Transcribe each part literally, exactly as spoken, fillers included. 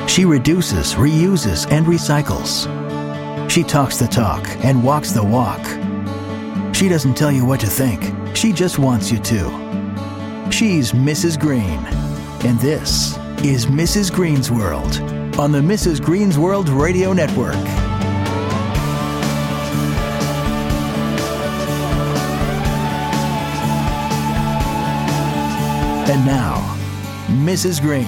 She reduces, reuses, and recycles. She talks the talk and walks the walk. She doesn't tell you what to think. She just wants you to. She's Missus Green. And this is Missus Green's World on the Missus Green's World Radio Network. And now, Missus Green.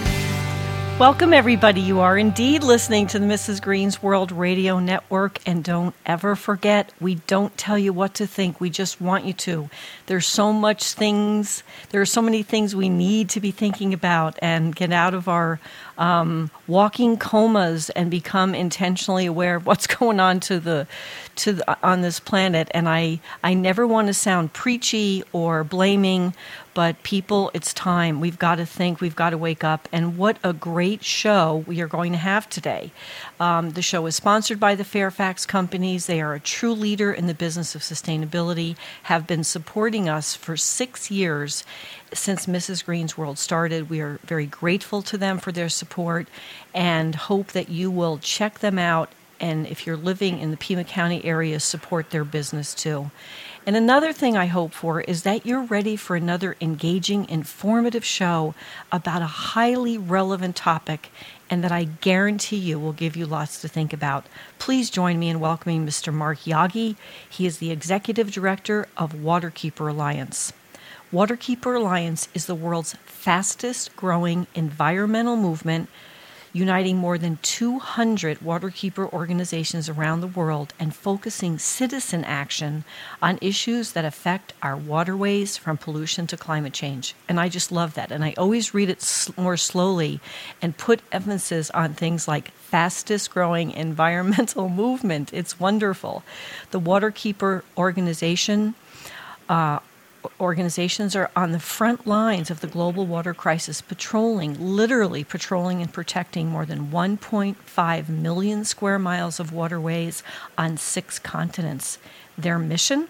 Welcome, everybody. You are indeed listening to the Missus Green's World Radio Network. And don't ever forget, we don't tell you what to think. We just want you to. There's so much things, there are so many things we need to be thinking about and get out of our um, walking comas and become intentionally aware of what's going on to the to the, on this planet. And I, I never want to sound preachy or blaming, but people, it's time. We've got to think. We've got to wake up. And what a great show we are going to have today. Um, the show is sponsored by the Fairfax Companies. They are a true leader in the business of sustainability, have been supporting us for six years since Missus Green's World started. We are very grateful to them for their support and hope that you will check them out. And if you're living in the Pima County area, support their business too. And another thing I hope for is that you're ready for another engaging, informative show about a highly relevant topic and that I guarantee you will give you lots to think about. Please join me in welcoming Mister Mark Yagi. He is the Executive Director of Waterkeeper Alliance. Waterkeeper Alliance is the world's fastest growing environmental movement, uniting more than two hundred waterkeeper organizations around the world and focusing citizen action on issues that affect our waterways, from pollution to climate change. And I just love that. And I always read it more slowly and put emphasis on things like fastest growing environmental movement. It's wonderful. The Waterkeeper organization uh, Organizations are on the front lines of the global water crisis, patrolling, literally patrolling and protecting more than one point five million square miles of waterways on six continents. Their mission?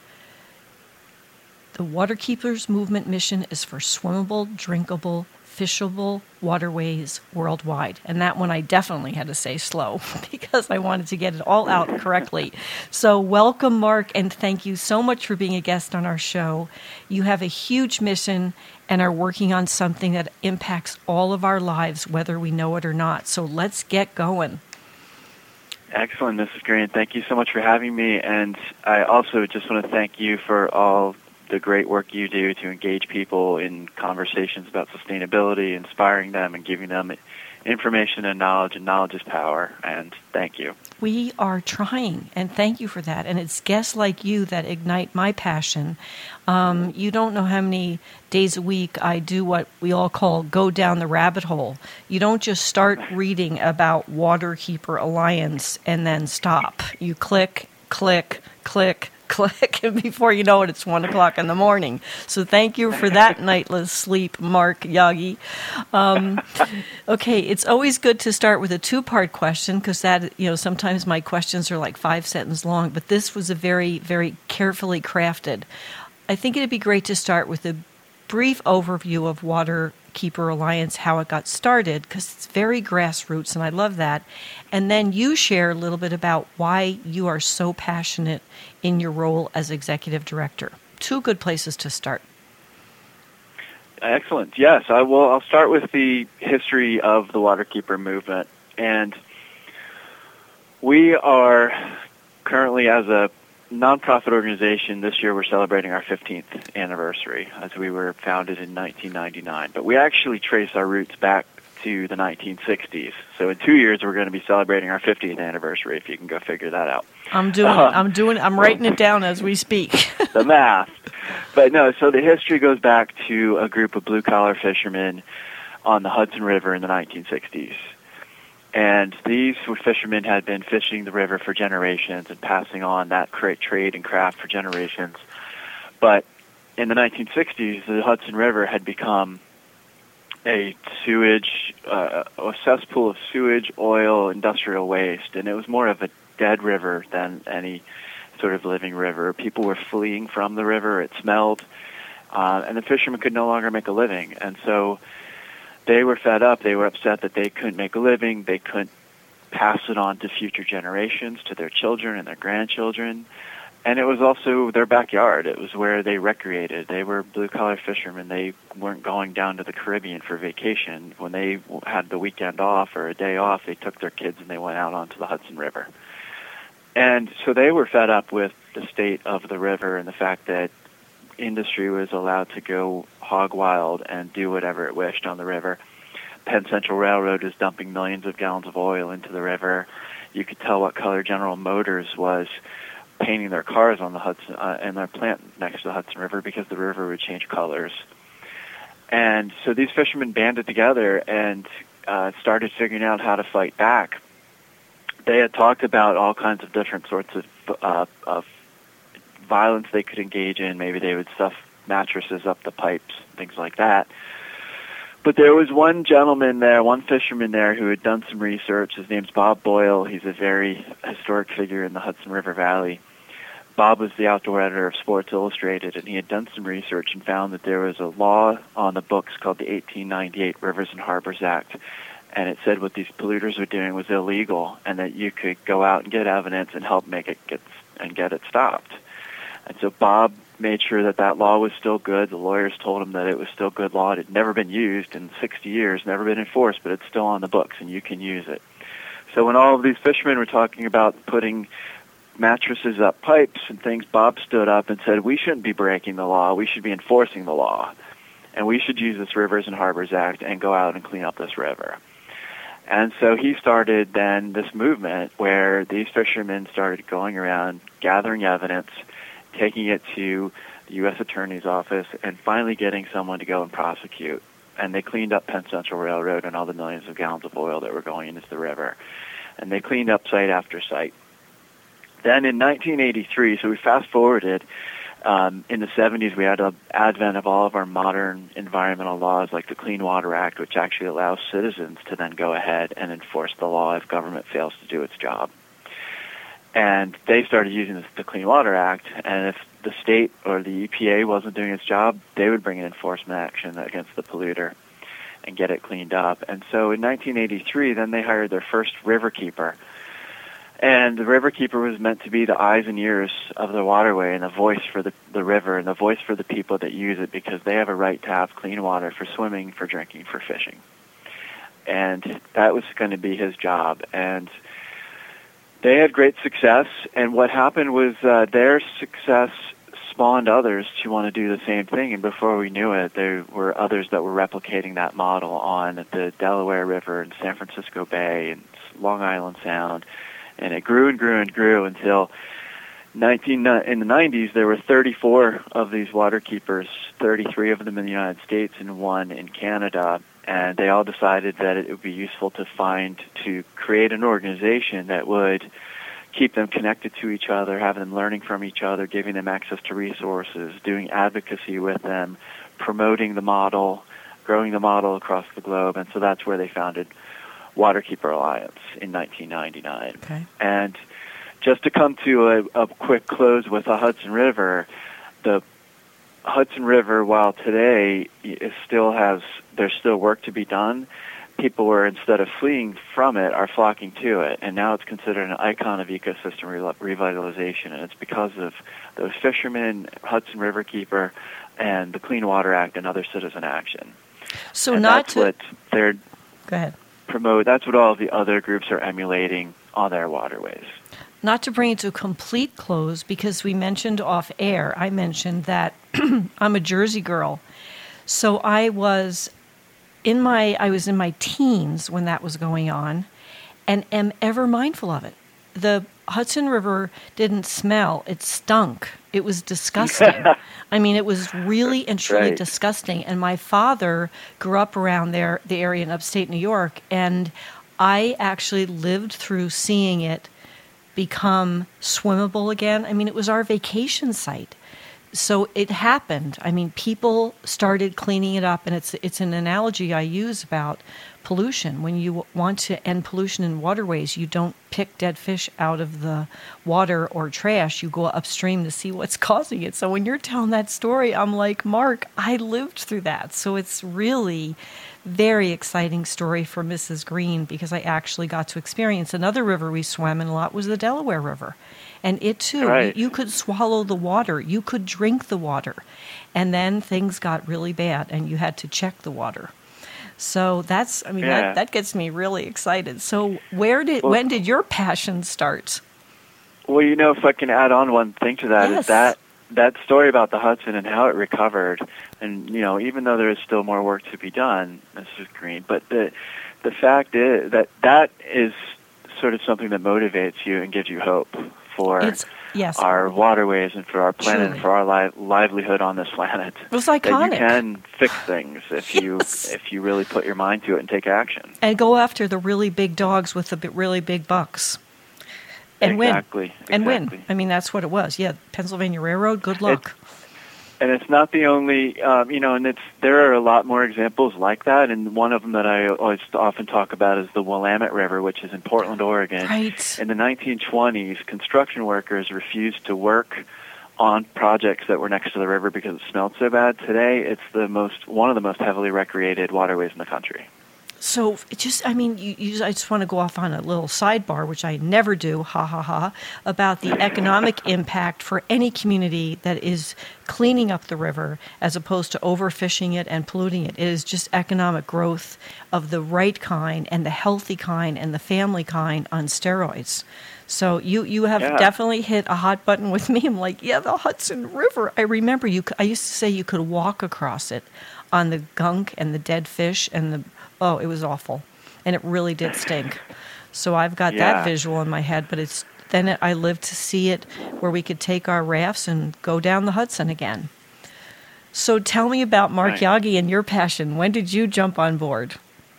The Waterkeepers Movement mission is for swimmable, drinkable, fishable waterways worldwide. And that one I definitely had to say slow because I wanted to get it all out correctly. So welcome, Mark, and thank you so much for being a guest on our show. You have a huge mission and are working on something that impacts all of our lives, whether we know it or not. So let's get going. Excellent, Missus Green. Thank you so much for having me. And I also just want to thank you for all the great work you do to engage people in conversations about sustainability, inspiring them and giving them information and knowledge, and knowledge is power. And thank you. We are trying, and thank you for that. And it's guests like you that ignite my passion. Um, you don't know how many days a week I do what we all call go down the rabbit hole. You don't just start reading about Waterkeeper Alliance and then stop. You click, click, click, click, and before you know it, it's one o'clock in the morning. So thank you for that nightless sleep, Mark Yagi. Um, okay, it's always good to start with a two-part question because that, you know, sometimes my questions are like five sentences long, but this was a very, very carefully crafted. I think it'd be great to start with a brief overview of Waterkeeper Alliance, how it got started, because it's very grassroots, and I love that. And then you share a little bit about why you are so passionate in your role as executive director. Two good places to start. Excellent. Yes, I will. I'll start with the history of the Waterkeeper movement. And we are currently, as a nonprofit organization, this year we're celebrating our fifteenth anniversary, as we were founded in nineteen ninety-nine. But we actually trace our roots back to the nineteen sixties. So in two years we're going to be celebrating our fiftieth anniversary, if you can go figure that out. I'm doing uh, it. I'm doing I'm writing it down as we speak. The math. But no, so the history goes back to a group of blue-collar fishermen on the Hudson River in the nineteen sixties. And these fishermen had been fishing the river for generations and passing on that trade and craft for generations. But in the nineteen sixties, the Hudson River had become a sewage, uh, a cesspool of sewage, oil, industrial waste, and it was more of a dead river than any sort of living river. People were fleeing from the river. It smelled, uh, and the fishermen could no longer make a living. And so they were fed up. They were upset that they couldn't make a living. They couldn't pass it on to future generations, to their children and their grandchildren. And it was also their backyard. It was where they recreated. They were blue-collar fishermen. They weren't going down to the Caribbean for vacation. When they had the weekend off or a day off, they took their kids and they went out onto the Hudson River. And so they were fed up with the state of the river and the fact that industry was allowed to go hog wild and do whatever it wished on the river. Penn Central Railroad was dumping millions of gallons of oil into the river. You could tell what color General Motors was painting their cars on the Hudson uh, in their plant next to the Hudson River because the river would change colors. And so these fishermen banded together and uh, started figuring out how to fight back. They had talked about all kinds of different sorts of, uh, of violence they could engage in. Maybe they would stuff mattresses up the pipes, things like that. But there was one gentleman there, one fisherman there, who had done some research. His name's Bob Boyle. He's a very historic figure in the Hudson River Valley. Bob was the outdoor editor of Sports Illustrated, and he had done some research and found that there was a law on the books called the eighteen ninety-eight Rivers and Harbors Act, and it said what these polluters were doing was illegal, and that you could go out and get evidence and help make it get and get it stopped. And so Bob made sure that that law was still good. The lawyers told him that it was still good law. It had never been used in sixty years, never been enforced, but it's still on the books, and you can use it. So when all of these fishermen were talking about putting mattresses up pipes and things, Bob stood up and said, we shouldn't be breaking the law. We should be enforcing the law. And we should use this Rivers and Harbors Act and go out and clean up this river. And so he started then this movement where these fishermen started going around, gathering evidence, taking it to the U S Attorney's Office, and finally getting someone to go and prosecute. And they cleaned up Penn Central Railroad and all the millions of gallons of oil that were going into the river. And they cleaned up site after site. Then in nineteen eighty-three, so we fast-forwarded, um, in the seventies we had an advent of all of our modern environmental laws like the Clean Water Act, which actually allows citizens to then go ahead and enforce the law if government fails to do its job. And they started using this, the Clean Water Act, and if the state or the E P A wasn't doing its job, they would bring an enforcement action against the polluter and get it cleaned up. And so in nineteen eighty-three, then they hired their first riverkeeper. And the riverkeeper was meant to be the eyes and ears of the waterway and the voice for the, the river and the voice for the people that use it, because they have a right to have clean water for swimming, for drinking, for fishing. And that was going to be his job. And they had great success, and what happened was uh, their success spawned others to want to do the same thing, and before we knew it, there were others that were replicating that model on the Delaware River and San Francisco Bay and Long Island Sound, and it grew and grew and grew until nineteen in the nineties there were thirty-four of these waterkeepers, thirty-three of them in the United States and one in Canada. And they all decided that it would be useful to find, to create an organization that would keep them connected to each other, have them learning from each other, giving them access to resources, doing advocacy with them, promoting the model, growing the model across the globe. And so that's where they founded Waterkeeper Alliance in nineteen ninety-nine. Okay. And just to come to a, a quick close with the Hudson River, the Hudson River, while today it still has, there's still work to be done, people were, instead of fleeing from it, are flocking to it. And now it's considered an icon of ecosystem re- revitalization. And it's because of those fishermen, Hudson Riverkeeper, and the Clean Water Act and other citizen action. So and not that's to... what they're Go ahead. promote. That's what all the other groups are emulating on their waterways. Not to bring it to a complete close, because we mentioned off air, I mentioned that I'm a Jersey girl. So I was in my I was in my teens when that was going on, and am ever mindful of it. The Hudson River didn't smell, it stunk. It was disgusting. I mean, it was really and truly right. disgusting. And my father grew up around there, the area in upstate New York, and I actually lived through seeing it become swimmable again. I mean, it was our vacation site. so it happened. I mean, people started cleaning it up, and it's it's an analogy I use about pollution. When you want to end pollution in waterways, you don't pick dead fish out of the water or trash. You go upstream to see what's causing it. So when you're telling that story, I'm like, Mark, I lived through that. So it's really very exciting story for Missus Green, because I actually got to experience another river we swam in a lot was the Delaware River. And it too, right. you, you could swallow the water, you could drink the water, and then things got really bad and you had to check the water. So that's, I mean, yeah. that, that gets me really excited. So where did, well, when did your passion start? Well, you know, if I can add on one thing to that, yes. is that that story about the Hudson and how it recovered, and, you know, even though there is still more work to be done, Missus Green, but the the fact is that that is sort of something that motivates you and gives you hope for it's, yes. our waterways and for our planet Truly. and for our li- livelihood on this planet. It was iconic. That you can fix things if yes. you if you really put your mind to it and take action. And go after the really big dogs with the b- really big bucks. And exactly, win. exactly. And win. I mean, that's what it was. Yeah, Pennsylvania Railroad, good luck. It, and it's not the only, um, you know, and it's there are a lot more examples like that, and one of them that I always often talk about is the Willamette River, which is in Portland, Oregon. Right. In the nineteen twenties, construction workers refused to work on projects that were next to the river because it smelled so bad. Today, it's the most one of the most heavily recreated waterways in the country. So it just, I mean, you, you, I just want to go off on a little sidebar, which I never do, ha ha ha, about the economic impact for any community that is cleaning up the river as opposed to overfishing it and polluting it. It is just economic growth of the right kind and the healthy kind and the family kind on steroids. So you, you have yeah. definitely hit a hot button with me. I'm like, yeah, the Hudson River. I remember you. I used to say you could walk across it on the gunk and the dead fish and the oh, it was awful, and it really did stink. So I've got yeah. that visual in my head, but it's then it, I lived to see it where we could take our rafts and go down the Hudson again. So tell me about Mark right. Yagi and your passion. When did you jump on board?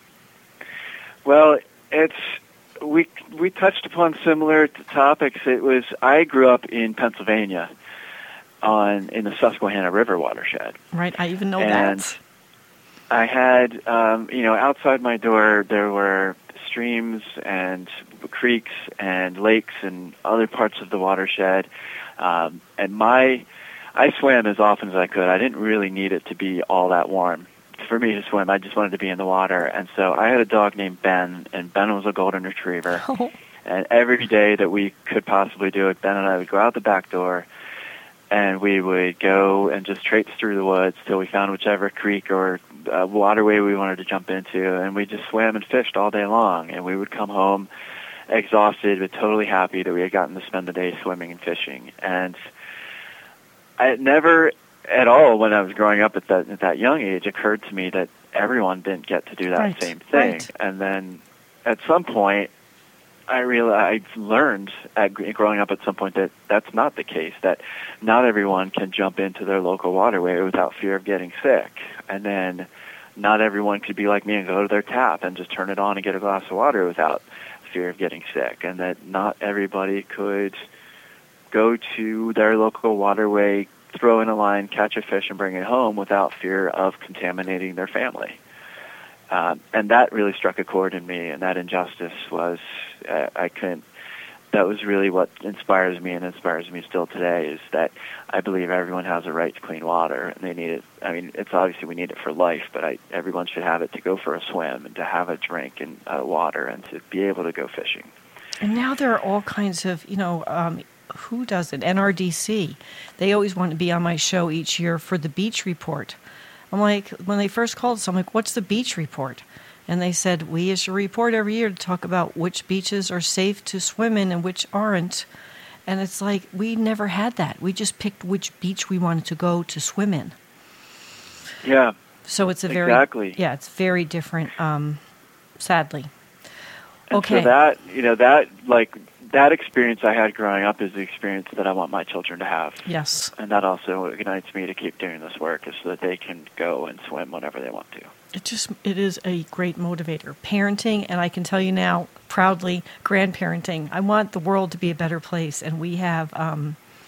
Well, it's we we touched upon similar topics. It was I grew up in Pennsylvania, on in the Susquehanna River watershed. Right, I even know and that. I had, um, you know, outside my door there were streams and creeks and lakes and other parts of the watershed. Um, and my, I swam as often as I could. I didn't really need it to be all that warm for me to swim. I just wanted to be in the water. And so I had a dog named Ben, and Ben was a golden retriever. Oh. And every day that we could possibly do it, Ben and I would go out the back door, and we would go and just traipse through the woods till we found whichever creek or uh, waterway we wanted to jump into, and we just swam and fished all day long. And we would come home exhausted but totally happy that we had gotten to spend the day swimming and fishing. And I it never at all, when I was growing up at that at that young age, occurred to me that everyone didn't get to do that right. same thing. Right. And then at some point, I realized, I learned at, growing up at some point that that's not the case, that not everyone can jump into their local waterway without fear of getting sick. And then not everyone could be like me and go to their tap and just turn it on and get a glass of water without fear of getting sick. And that not everybody could go to their local waterway, throw in a line, catch a fish, and bring it home without fear of contaminating their family. Um, and that really struck a chord in me, and that injustice was, uh, I couldn't, that was really what inspires me and inspires me still today, is that I believe everyone has a right to clean water, and they need it. I mean, it's obviously we need it for life, but I, everyone should have it to go for a swim and to have a drink and uh, water and to be able to go fishing. And now there are all kinds of, you know, um, who does it? N R D C. They always want to be on my show each year for the beach report. I'm like, when they first called us, I'm like, what's the beach report? And they said, we issue a report every year to talk about which beaches are safe to swim in and which aren't. And it's like, we never had that. We just picked which beach we wanted to go to swim in. Yeah. So it's a very, exactly. yeah, it's very different, um, sadly. And okay. So that, you know, that, like, that experience I had growing up is the experience that I want my children to have. Yes. And that also ignites me to keep doing this work, is so that they can go and swim whenever they want to. It just, it is a great motivator. Parenting, and I can tell you now, proudly, grandparenting. I want the world to be a better place, and we have, um,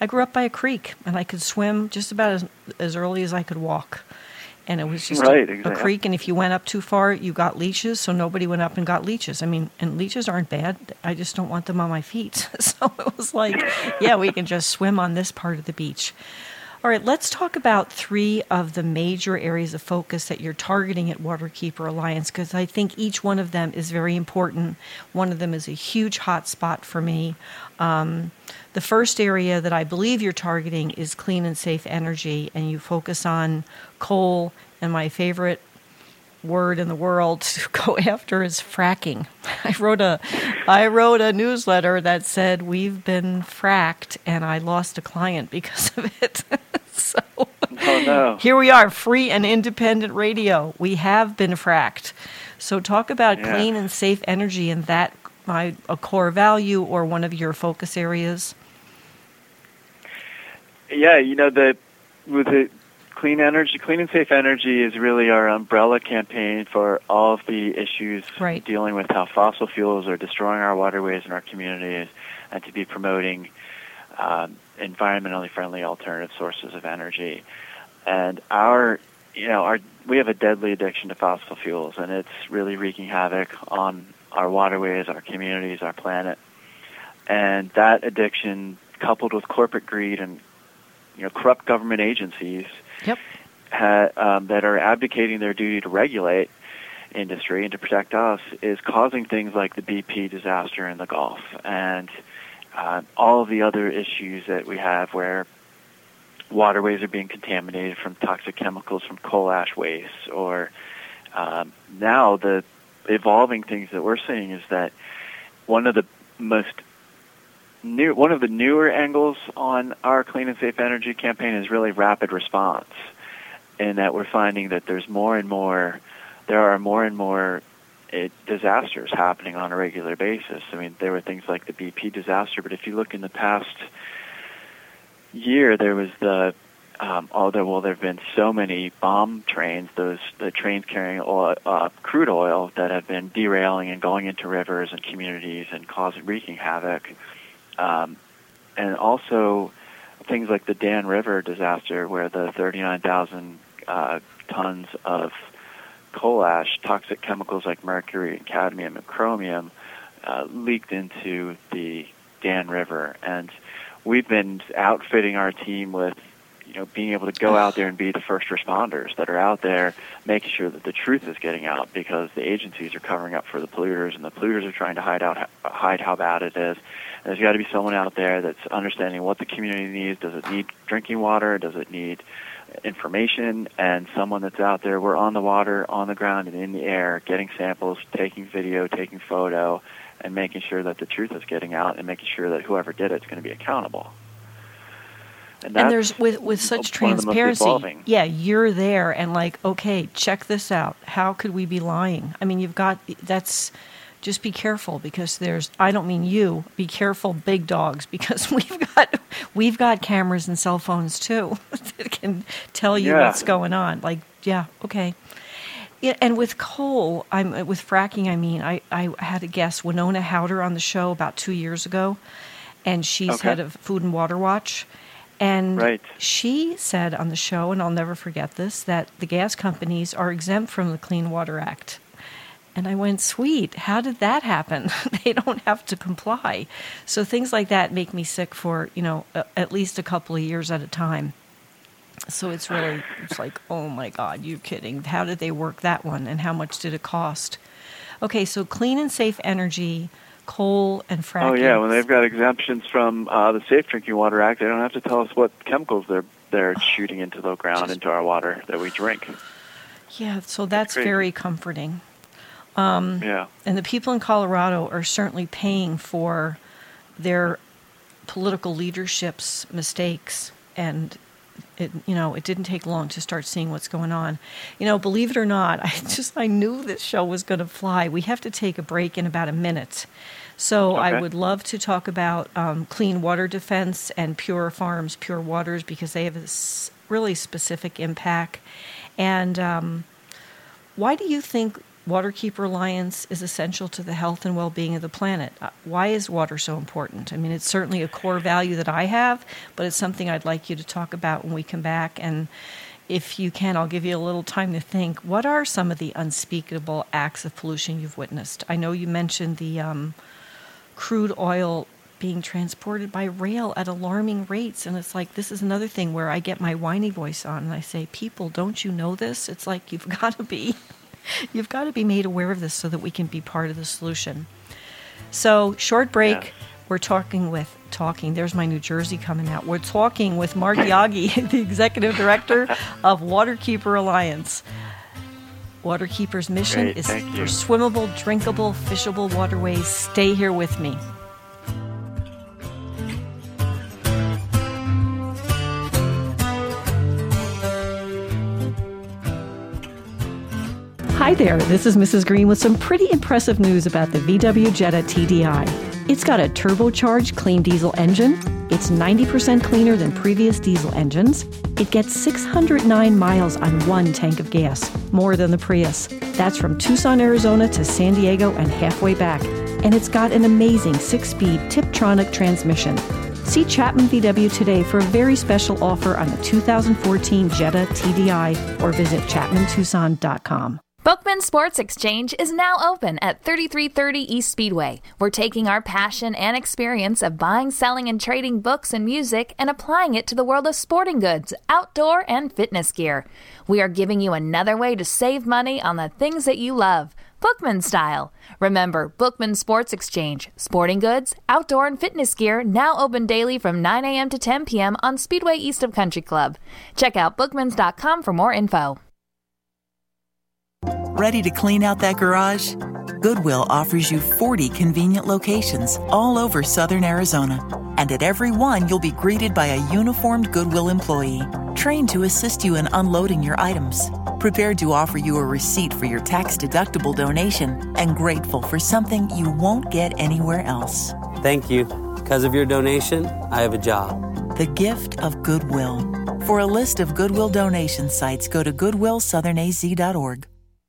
I grew up by a creek, and I could swim just about as, as early as I could walk. And it was just right, a, exactly. a creek, and if you went up too far, you got leeches, so nobody went up and got leeches. I mean, and leeches aren't bad. I just don't want them on my feet. So it was like, yeah, we can just swim on this part of the beach. All right, let's talk about three of the major areas of focus that you're targeting at Waterkeeper Alliance, because I think each one of them is very important. One of them is a huge hot spot for me. Um, the first area that I believe you're targeting is clean and safe energy, and you focus on coal, and my favorite word in the world to go after is fracking. I wrote a I wrote a newsletter that said we've been fracked, and I lost a client because of it. So oh, no. Here we are, free and independent radio. We have been fracked. So talk about yeah. clean and safe energy, and that my a core value or one of your focus areas. Yeah, you know, the with the clean energy, clean and safe energy is really our umbrella campaign for all of the issues right. dealing with how fossil fuels are destroying our waterways and our communities, and to be promoting um, environmentally friendly alternative sources of energy. And our, you know, our we have a deadly addiction to fossil fuels, and it's really wreaking havoc on our waterways, our communities, our planet. And that addiction, coupled with corporate greed and you know corrupt government agencies, Yep. Ha, um, that are abdicating their duty to regulate industry and to protect us, is causing things like the B P disaster in the Gulf and uh, all of the other issues that we have where waterways are being contaminated from toxic chemicals from coal ash waste. Or um, now the evolving things that we're seeing is that one of the most New, one of the newer angles on our clean and safe energy campaign is really rapid response, in that we're finding that there's more and more, there are more and more it, disasters happening on a regular basis. I mean, there were things like the B P disaster, but if you look in the past year, there was the, um, although well, there have been so many bomb trains, those the trains carrying oil, uh, crude oil that have been derailing and going into rivers and communities and causing wreaking havoc. Um, and also things like the Dan River disaster, where the thirty-nine thousand uh, tons of coal ash, toxic chemicals like mercury, and cadmium, and chromium uh, leaked into the Dan River. And we've been outfitting our team with, you know, being able to go out there and be the first responders that are out there making sure that the truth is getting out, because the agencies are covering up for the polluters, and the polluters are trying to hide out hide how bad it is. And there's got to be someone out there that's understanding what the community needs. Does it need drinking water? Does it need information? And someone that's out there, we're on the water, on the ground, and in the air, getting samples, taking video, taking photo, and making sure that the truth is getting out, and making sure that whoever did it is going to be accountable. And, and there's with with such transparency, yeah, you're there and like, okay, check this out. How could we be lying? I mean, you've got that's just be careful, because there's I don't mean you. Be careful, big dogs, because we've got we've got cameras and cell phones too that can tell you yeah. what's going on. Like, yeah, okay. Yeah, and with coal, I'm with fracking. I mean, I I had a guest, Winona Howder, on the show about two years ago, and she's okay. head of Food and Water Watch. And right. she said on the show, and I'll never forget this, that the gas companies are exempt from the Clean Water Act. And I went, sweet, how did that happen? They don't have to comply. So things like that make me sick for, you know, a, at least a couple of years at a time. So it's really, it's like, oh my God, you kidding? How did they work that one? And how much did it cost? Okay, so clean and safe energy, coal and fracking. Oh yeah, when they've got exemptions from uh, the Safe Drinking Water Act, they don't have to tell us what chemicals they're they're shooting into the ground, Just, into our water that we drink. Yeah, so that's very comforting. Um, yeah. And the people in Colorado are certainly paying for their political leadership's mistakes, and it, you know, it didn't take long to start seeing what's going on. You know, believe it or not, I just I knew this show was going to fly. We have to take a break in about a minute. So okay. I would love to talk about um, clean water defense and Pure Farms, Pure Waters, because they have a really specific impact. And um, why do you think Waterkeeper Alliance is essential to the health and well-being of the planet. Uh, Why is water so important? I mean, it's certainly a core value that I have, but it's something I'd like you to talk about when we come back. And if you can, I'll give you a little time to think. What are some of the unspeakable acts of pollution you've witnessed? I know you mentioned the um, crude oil being transported by rail at alarming rates. And it's like, this is another thing where I get my whiny voice on and I say, people, don't you know this? It's like, you've got to be, you've got to be made aware of this so that we can be part of the solution. So, short break. Yeah. We're talking with, talking, there's my New Jersey coming out. We're talking with Mark Yagi, the Executive Director of Waterkeeper Alliance. Waterkeeper's mission Great, is for for swimmable, drinkable, fishable waterways. Stay here with me. Hi there, this is Missus Green with some pretty impressive news about the V W Jetta T D I. It's got a turbocharged clean diesel engine. It's ninety percent cleaner than previous diesel engines. It gets six hundred nine miles on one tank of gas, more than the Prius. That's from Tucson, Arizona to San Diego and halfway back. And it's got an amazing six-speed Tiptronic transmission. See Chapman V W today for a very special offer on the two thousand fourteen Jetta T D I or visit chapman tucson dot com. Bookman Sports Exchange is now open at thirty-three thirty East Speedway. We're taking our passion and experience of buying, selling, and trading books and music and applying it to the world of sporting goods, outdoor, and fitness gear. We are giving you another way to save money on the things that you love, Bookman style. Remember, Bookman Sports Exchange, sporting goods, outdoor, and fitness gear now open daily from nine a.m. to ten p.m. on Speedway east of Country Club. Check out bookmans dot com for more info. Ready to clean out that garage? Goodwill offers you forty convenient locations all over southern Arizona. And at every one, you'll be greeted by a uniformed Goodwill employee, trained to assist you in unloading your items, prepared to offer you a receipt for your tax-deductible donation, and grateful for something you won't get anywhere else. Thank you. Because of your donation, I have a job. The gift of Goodwill. For a list of Goodwill donation sites, go to goodwill southern a z dot org.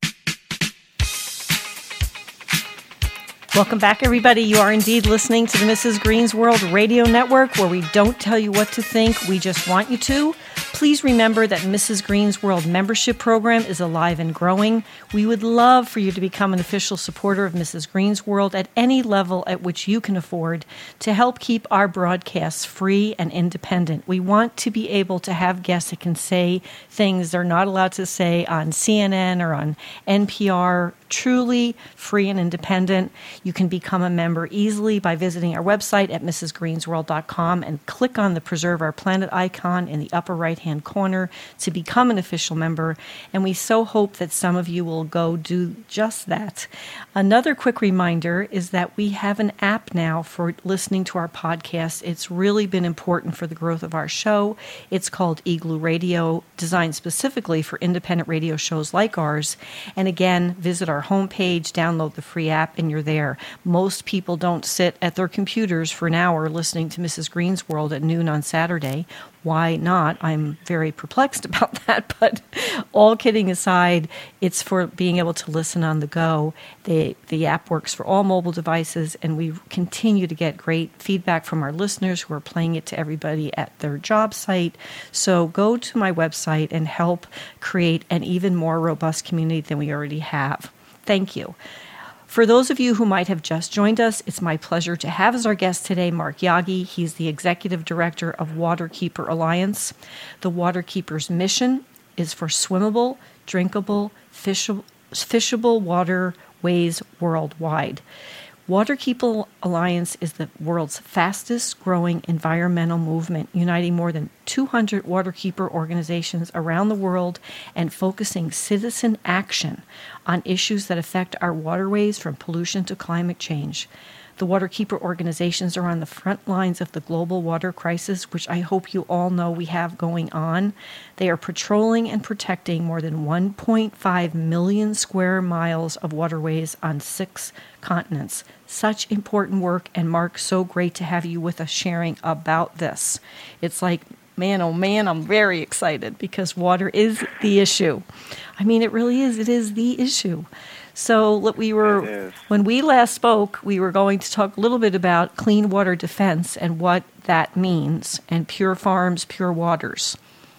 Welcome back, everybody. You are indeed listening to the Missus Green's World Radio Network, where we don't tell you what to think, we just want you to. Please remember that Missus Green's World membership program is alive and growing. We would love for you to become an official supporter of Missus Green's World at any level at which you can afford to help keep our broadcasts free and independent. We want to be able to have guests that can say things they're not allowed to say on C N N or on N P R, truly free and independent. You can become a member easily by visiting our website at missus greens world dot com and click on the Preserve Our Planet icon in the upper right-hand corner to become an official member. And we so hope that some of you will go do just that. Another quick reminder is that we have an app now for listening to our podcast. It's really been important for the growth of our show. It's called Igloo Radio, designed specifically for independent radio shows like ours. And again, visit our homepage, download the free app, and you're there. Most people don't sit at their computers for an hour listening to Missus Green's World at noon on Saturday. Why not? I'm very perplexed about that, but all kidding aside, it's for being able to listen on the go. The, the app works for all mobile devices, and we continue to get great feedback from our listeners who are playing it to everybody at their job site. So go to my website and help create an even more robust community than we already have. Thank you. For those of you who might have just joined us, it's my pleasure to have as our guest today Mark Yagi. He's the Executive Director of Waterkeeper Alliance. The Waterkeeper's mission is for swimmable, drinkable, fishable, fishable waterways worldwide. Waterkeeper Alliance is the world's fastest growing environmental movement, uniting more than two hundred waterkeeper organizations around the world and focusing citizen action on issues that affect our waterways, from pollution to climate change. The waterkeeper organizations are on the front lines of the global water crisis, which I hope you all know we have going on. They are patrolling and protecting more than one point five million square miles of waterways on six continents. Such important work, and Mark, so great to have you with us sharing about this. It's like, man, oh man, I'm very excited because water is the issue. I mean, it really is. It is the issue. So we were, when we last spoke, we were going to talk a little bit about clean water defense and what that means, and Pure Farms, Pure Waters.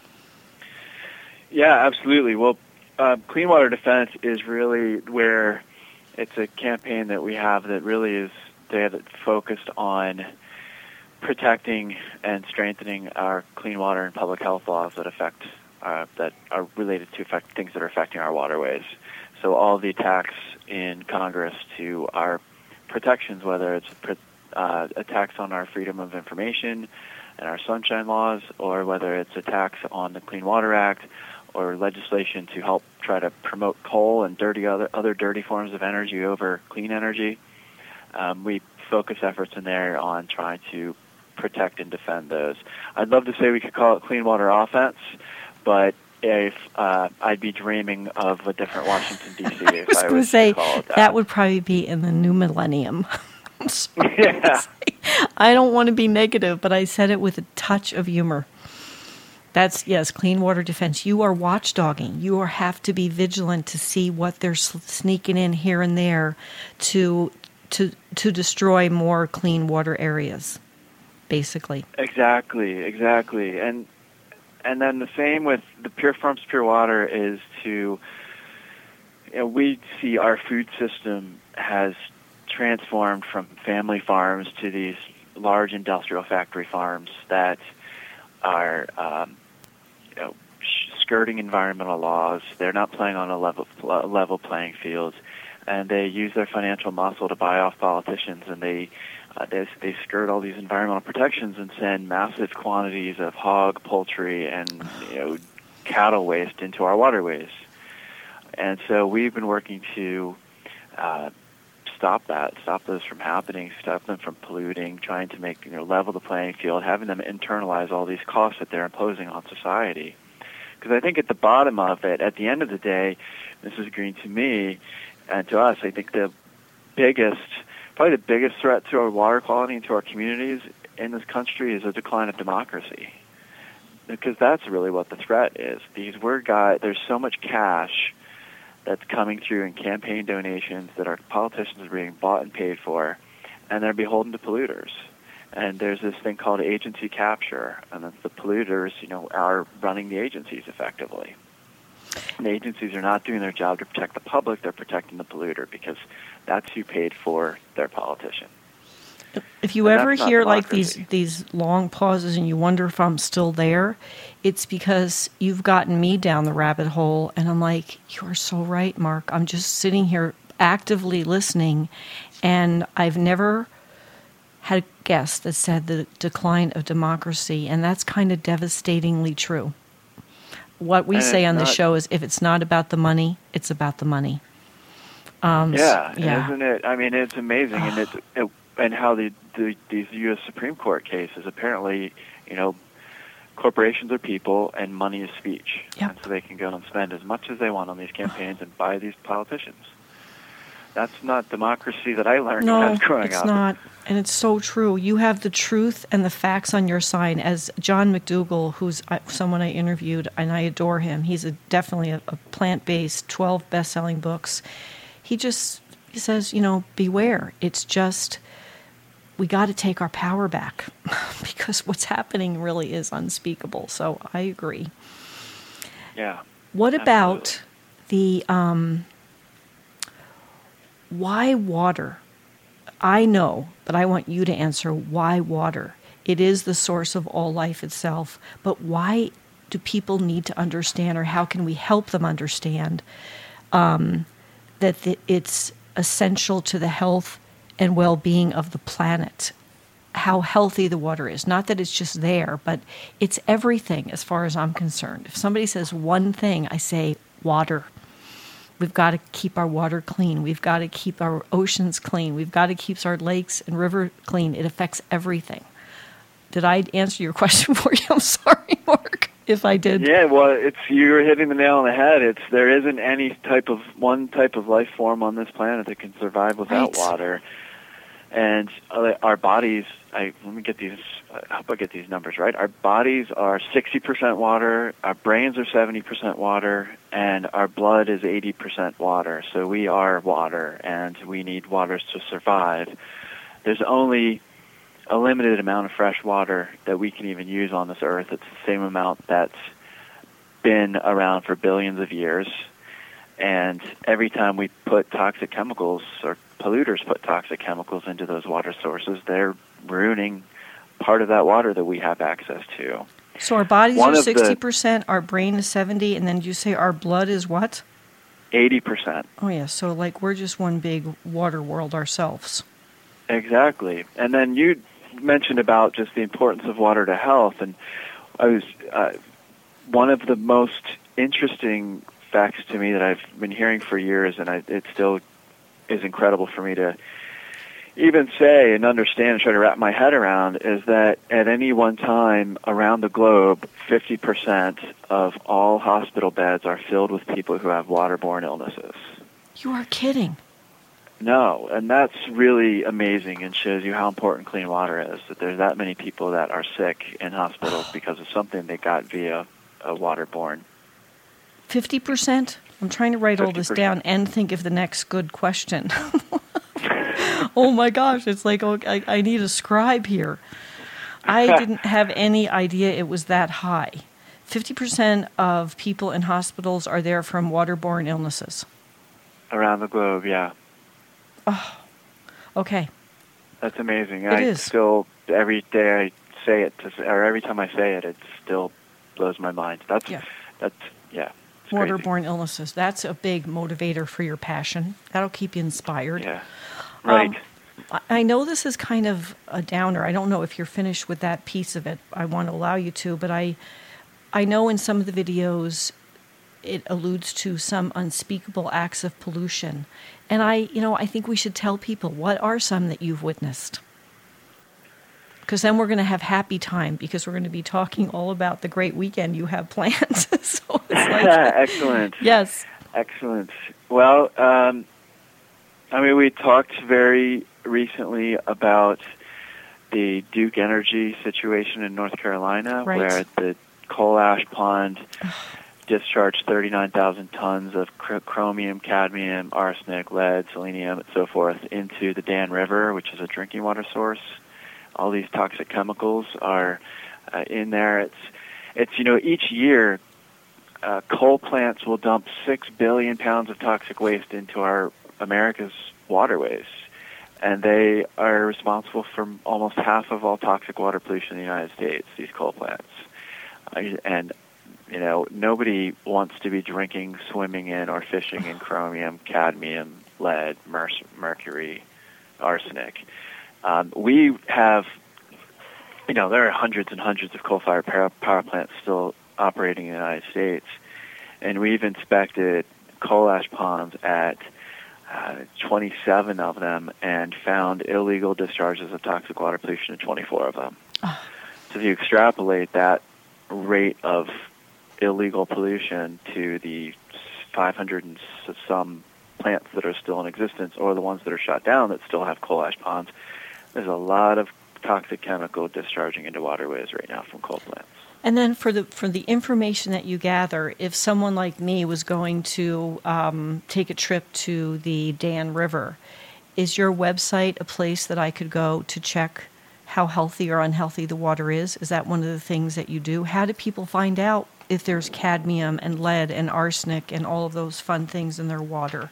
Yeah, absolutely. Well, uh, Clean Water Defense is really where it's a campaign that we have that really is that focused on protecting and strengthening our clean water and public health laws that affect uh, that are related to affect things that are affecting our waterways. So all the attacks in Congress to our protections, whether it's uh, attacks on our freedom of information and our sunshine laws, or whether it's attacks on the Clean Water Act, or legislation to help try to promote coal and dirty other other dirty forms of energy over clean energy, um, we focus efforts in there on trying to protect and defend those. I'd love to say we could call it clean water offense, but if uh, I'd be dreaming of a different Washington, D C if I was, I was say, to call it that. That would probably be in the new millennium. I'm sorry yeah. I don't want to be negative, but I said it with a touch of humor. That's, yes, clean water defense. You are watchdogging. You are, have to be vigilant to see what they're sneaking in here and there to to to destroy more clean water areas, basically. Exactly, exactly. And and then the same with the Pure Farms Pure Water is to, you know, we see our food system has transformed from family farms to these large industrial factory farms that are um, you know, skirting environmental laws. They're not playing on a level level playing field, and they use their financial muscle to buy off politicians, and they uh, they, they skirt all these environmental protections and send massive quantities of hog, poultry, and you know cattle waste into our waterways. And so we've been working to uh, stop that, stop those from happening, stop them from polluting, trying to make, you know, level the playing field, having them internalize all these costs that they're imposing on society. Because I think at the bottom of it, at the end of the day, Missus Green, to me and to us, I think the biggest, probably the biggest threat to our water quality and to our communities in this country is a decline of democracy. Because that's really what the threat is. These we're guys, there's so much cash that's coming through in campaign donations that our politicians are being bought and paid for, and they're beholden to polluters. And there's this thing called agency capture, and that's the polluters, you know, are running the agencies effectively. And the agencies are not doing their job to protect the public; they're protecting the polluter because that's who paid for their politician. If you and ever hear democracy. like these these long pauses and you wonder if I'm still there, it's because you've gotten me down the rabbit hole, and I'm like, you are so right, Mark. I'm just sitting here actively listening, and I've never had a guest that said the decline of democracy, and that's kind of devastatingly true. What we and say on not, the show is if it's not about the money, it's about the money. Um, yeah, yeah. isn't it? I mean, it's amazing, and it's it, and how the, the these U S Supreme Court cases apparently, you know, corporations are people and money is speech, yep. and so they can go and spend as much as they want on these campaigns and buy these politicians. That's not democracy that I learned no, when I was growing it's up. No, it's not. And it's so true. You have the truth and the facts on your side. As John McDougall, who's someone I interviewed, and I adore him. He's a, definitely a, a plant-based, twelve best-selling books. He just he says, you know, beware. It's just we got to take our power back because what's happening really is unspeakable. So I agree. Yeah. What absolutely. about the... Um, Why water? I know, but I want you to answer why water. It is the source of all life itself, but why do people need to understand, or how can we help them understand um, that the, it's essential to the health and well-being of the planet, how healthy the water is? Not that it's just there, but it's everything as far as I'm concerned. If somebody says one thing, I say water. We've got to keep our water clean. We've got to keep our oceans clean. We've got to keep our lakes and river clean. It affects everything. Did I answer your question for you? I'm sorry, Mark, if I did. Yeah, well, it's you're hitting the nail on the head. It's there isn't any type of one type of life form on this planet that can survive without right. water. And uh, our bodies, I, let me get these, I hope I get these numbers right. Our bodies are sixty percent water, our brains are seventy percent water, and our blood is eighty percent water. So we are water, and we need water to survive. There's only a limited amount of fresh water that we can even use on this earth. It's the same amount that's been around for billions of years. And every time we put toxic chemicals, or polluters put toxic chemicals into those water sources, they're ruining part of that water that we have access to. So our bodies One are of the- sixty percent, our brain is seventy, and then you say our blood is what? eighty percent. Oh, yeah, so like we're just one big water world ourselves. Exactly. And then you mentioned about just the importance of water to health, and I was uh, one of the most interesting facts to me that I've been hearing for years, and I, it still is incredible for me to even say and understand and try to wrap my head around, is that at any one time around the globe, fifty percent of all hospital beds are filled with people who have waterborne illnesses. You are kidding. No, and that's really amazing and shows you how important clean water is, that there's that many people that are sick in hospitals because of something they got via a waterborne. fifty percent? I'm trying to write all this fifty percent. down and think of the next good question. Oh my gosh, it's like, oh, I, I need a scribe here. I didn't have any idea it was that high. fifty percent of people in hospitals are there from waterborne illnesses. Around the globe, yeah. Okay. That's amazing. It I is. still, every day I say it, to, or every time I say it, it still blows my mind. That's, Yeah. that's yeah. it's crazy. Waterborne illnesses. That's a big motivator for your passion. That'll keep you inspired. Yeah. Right. Um, I I know this is kind of a downer. I don't know if you're finished with that piece of it. I want to allow you to, but I, I know in some of the videos it alludes to some unspeakable acts of pollution. And I, you know, I think we should tell people, what are some that you've witnessed? Because then we're going to have happy time, because we're going to be talking all about the great weekend you have planned. So it's like, Excellent. yes. Excellent. Well, um, I mean, we talked very recently about the Duke Energy situation in North Carolina, Right. where the coal ash pond discharged thirty-nine thousand tons of cr- chromium, cadmium, arsenic, lead, selenium, and so forth into the Dan River, which is a drinking water source. All these toxic chemicals are uh, in there. It's, it's you know, each year uh, coal plants will dump six billion pounds of toxic waste into our America's waterways, and they are responsible for almost half of all toxic water pollution in the United States, these coal plants. Uh, and You know, nobody wants to be drinking, swimming in, or fishing in chromium, cadmium, lead, mer- mercury, arsenic. Um, we have, you know, there are hundreds and hundreds of coal-fired power, power plants still operating in the United States, and we've inspected coal ash ponds at uh, twenty-seven of them and found illegal discharges of toxic water pollution in twenty-four of them. Oh. So if you extrapolate that rate of illegal pollution to the five hundred and some plants that are still in existence, or the ones that are shut down that still have coal ash ponds, there's a lot of toxic chemical discharging into waterways right now from coal plants. And then for the for the information that you gather, if someone like me was going to um, take a trip to the Dan River, is your website a place that I could go to check how healthy or unhealthy the water is? Is that one of the things that you do? How do people find out if there's cadmium and lead and arsenic and all of those fun things in their water?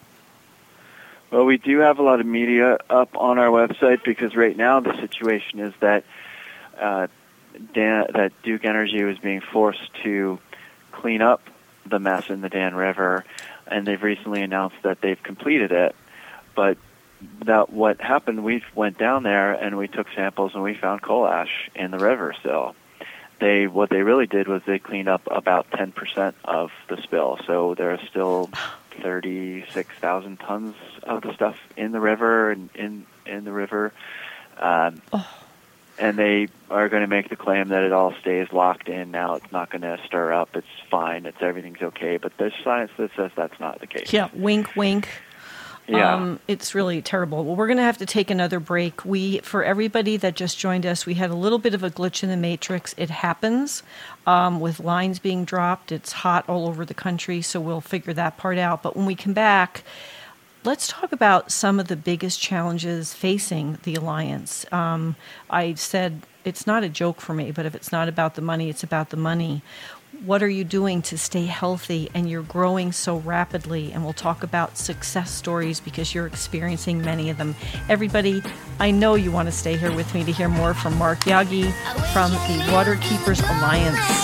Well, we do have a lot of media up on our website, because right now the situation is that uh, Dan, that Duke Energy was being forced to clean up the mess in the Dan River, and they've recently announced that they've completed it. But that what happened, we went down there and we took samples and we found coal ash in the river still. They what they really did was they cleaned up about ten percent of the spill, so there are still thirty-six thousand tons of the stuff in the river and in in the river, um, Oh. and they are going to make the claim that it all stays locked in now. It's not going to stir up. It's fine. It's everything's okay. But there's science that says that's not the case. Yeah, wink, wink. Yeah. Um, it's really terrible. Well, we're going to have to take another break. We, for everybody that just joined us, we had a little bit of a glitch in the matrix. It happens um, with lines being dropped. It's hot all over the country, so we'll figure that part out. But when we come back, let's talk about some of the biggest challenges facing the Alliance. Um, I said it's not a joke for me, but if it's not about the money, it's about the money. What are you doing to stay healthy? And you're growing so rapidly. And we'll talk about success stories because you're experiencing many of them. Everybody, I know you want to stay here with me to hear more from Mark Yagi from the Waterkeepers Alliance.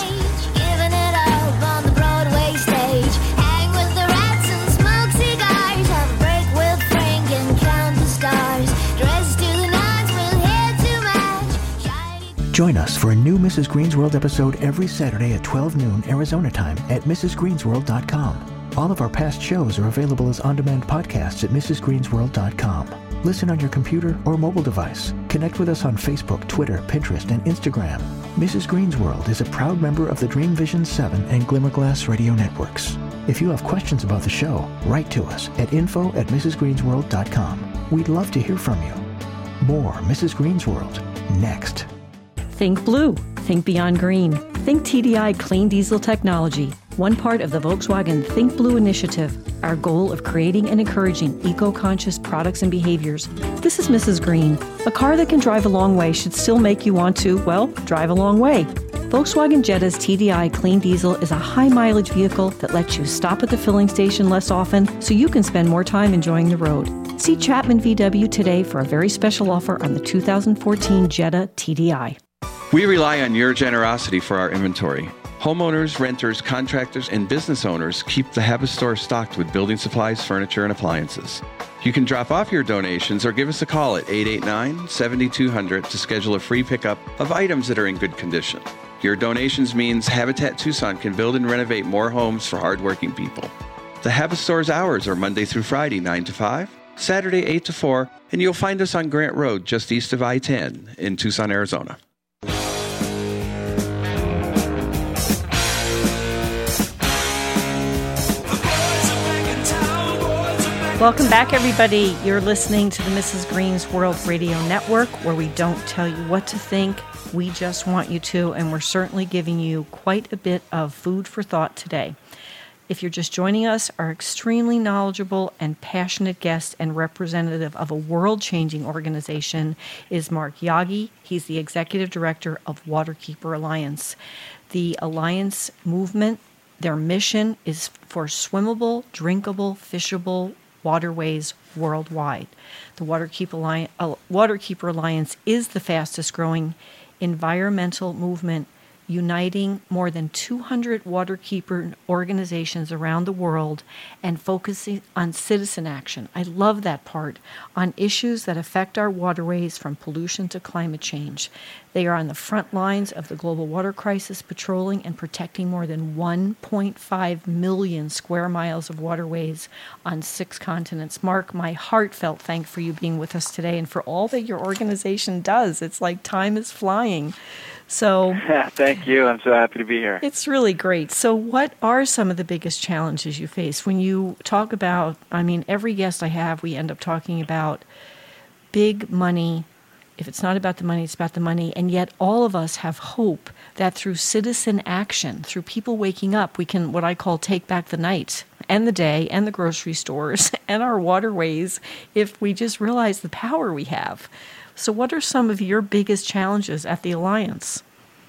Join us for a new Missus Green's World episode every Saturday at twelve noon Arizona time at Mrs Greens World dot com. All of our past shows are available as on-demand podcasts at Mrs Greens World dot com. Listen on your computer or mobile device. Connect with us on Facebook, Twitter, Pinterest, and Instagram. Missus Green's World is a proud member of the Dream Vision seven and Glimmerglass radio networks. If you have questions about the show, write to us at info at Mrs Greens World dot com. We'd love to hear from you. More Missus Green's World next. Think blue. Think beyond green. Think T D I Clean Diesel Technology, one part of the Volkswagen Think Blue initiative, our goal of creating and encouraging eco-conscious products and behaviors. This is Missus Green. A car that can drive a long way should still make you want to, well, drive a long way. Volkswagen Jetta's T D I Clean Diesel is a high-mileage vehicle that lets you stop at the filling station less often so you can spend more time enjoying the road. See Chapman V W today for a very special offer on the two thousand fourteen Jetta T D I. We rely on your generosity for our inventory. Homeowners, renters, contractors, and business owners keep the Habit Store stocked with building supplies, furniture, and appliances. You can drop off your donations or give us a call at eight eight nine, seven two zero zero to schedule a free pickup of items that are in good condition. Your donations means Habitat Tucson can build and renovate more homes for hardworking people. The Habit Store's hours are Monday through Friday, nine to five, Saturday, eight to four, and you'll find us on Grant Road, just east of I ten in Tucson, Arizona. Welcome back, everybody. You're listening to the Missus Green's World Radio Network, where we don't tell you what to think. We just want you to, and we're certainly giving you quite a bit of food for thought today. If you're just joining us, our extremely knowledgeable and passionate guest and representative of a world-changing organization is Mark Yagi. He's the executive director of Waterkeeper Alliance. The Alliance movement, their mission is for swimmable, drinkable, fishable waterways worldwide. The Waterkeeper Alliance, uh, Waterkeeper Alliance is the fastest growing environmental movement, uniting more than two hundred waterkeeper organizations around the world and focusing on citizen action. I love that part, on issues that affect our waterways from pollution to climate change. They are on the front lines of the global water crisis, patrolling and protecting more than one point five million square miles of waterways on six continents. Mark, my heartfelt thank for you being with us today and for all that your organization does. It's like time is flying. So thank you. I'm so happy to be here. It's really great. So what are some of the biggest challenges you face when you talk about, I mean, every guest I have, we end up talking about big money. If it's not about the money, it's about the money. And yet all of us have hope that through citizen action, through people waking up, we can, what I call, take back the night and the day and the grocery stores and our waterways if we just realize the power we have. So what are some of your biggest challenges at the Alliance?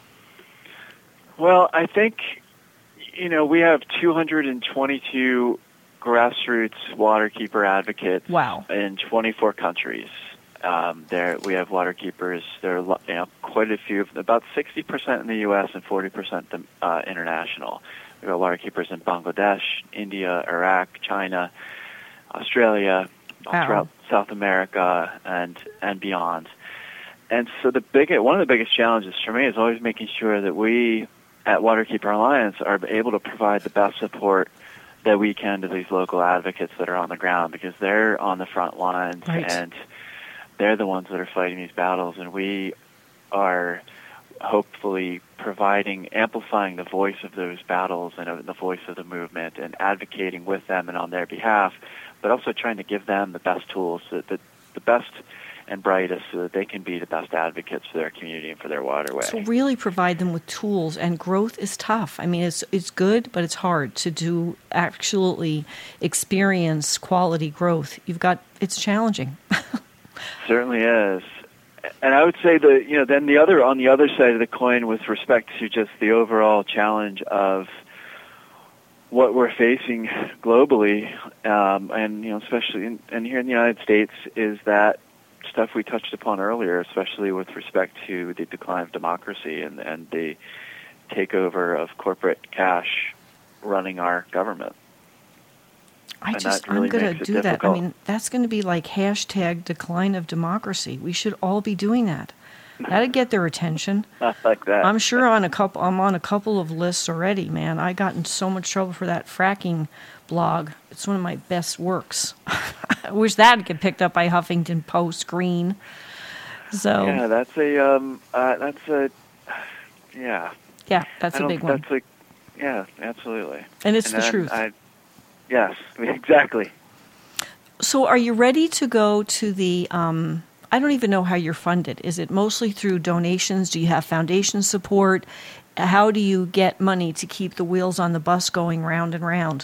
Well, I think, you know, we have two hundred twenty-two grassroots waterkeeper advocates wow. in twenty-four countries. Um, there, we have waterkeepers. There are, you know, quite a few, about sixty percent in the U S and forty percent uh, international. We've got waterkeepers in Bangladesh, India, Iraq, China, Australia, wow. throughout South America, and and beyond. And so the big, one of the biggest challenges for me is always making sure that we at Waterkeeper Alliance are able to provide the best support that we can to these local advocates that are on the ground, because they're on the front lines right. and they're the ones that are fighting these battles, and we are hopefully providing, amplifying the voice of those battles and of the voice of the movement and advocating with them and on their behalf, but also trying to give them the best tools, the, the, the best and brightest, so that they can be the best advocates for their community and for their waterway. So really provide them with tools, and growth is tough. I mean, it's it's good, but it's hard to do actually experience quality growth. You've got, it's challenging. Certainly is. And I would say that, you know, then the other, on the other side of the coin with respect to just the overall challenge of what we're facing globally, um, and, you know, especially in, and here in the United States, is that stuff we touched upon earlier, especially with respect to the decline of democracy and, and the takeover of corporate cash running our government. I and just, really I'm going to do difficult. that. I mean, that's going to be like hashtag decline of democracy. We should all be doing that. That'd get their attention. Not like that. I'm sure on a couple, I'm on a couple of lists already, man. I got in so much trouble for that fracking blog. It's one of my best works. I wish that would get picked up by Huffington Post, Green. So yeah, that's a um, uh, that's a yeah. Yeah, that's I a don't- big one. That's a, yeah, absolutely. And it's the then truth. I, yes, exactly. So are you ready to go to the, um, I don't even know how you're funded. Is it mostly through donations? Do you have foundation support? How do you get money to keep the wheels on the bus going round and round?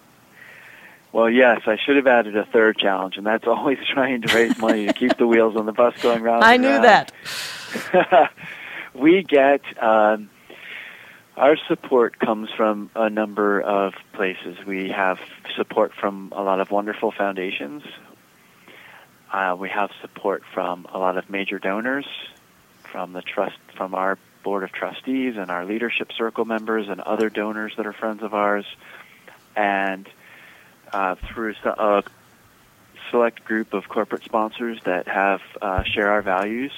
Well, yes, I should have added a third challenge, and that's always trying to raise money to keep the wheels on the bus going round. I and knew round. that. We get, um, our support comes from a number of places. We have support from a lot of wonderful foundations. Uh, we have support from a lot of major donors, from the trust, from our board of trustees and our leadership circle members and other donors that are friends of ours, and uh, through a select group of corporate sponsors that have uh, share our values,